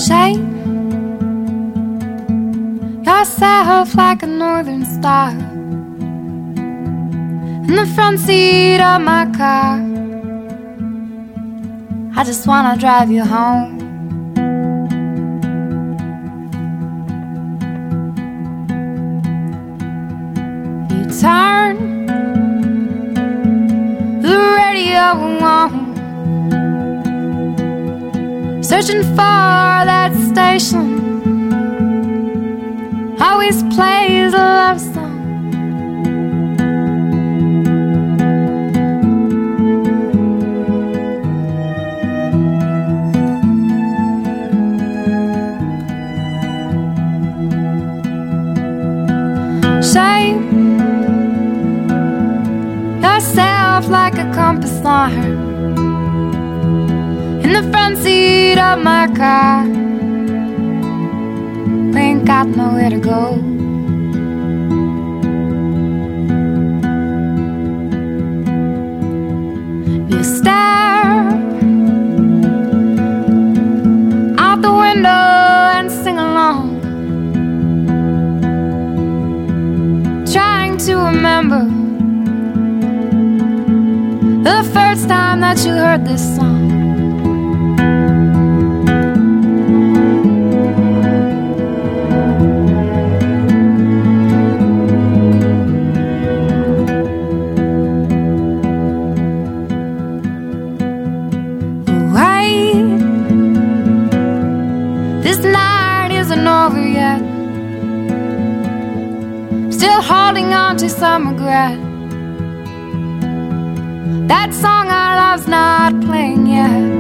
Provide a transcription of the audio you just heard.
Shape yourself like a northern star in the front seat of my car. I just wanna drive you home. You turn the radio on, searching for that station always plays a love song. Shape yourself like a compass line in the front seat of my car. We ain't got nowhere to go. You stare out the window and sing along, trying to remember the first time that you heard this song. Wait, this night isn't over yet. Still holding on to some regret. That song I love's not playing yet.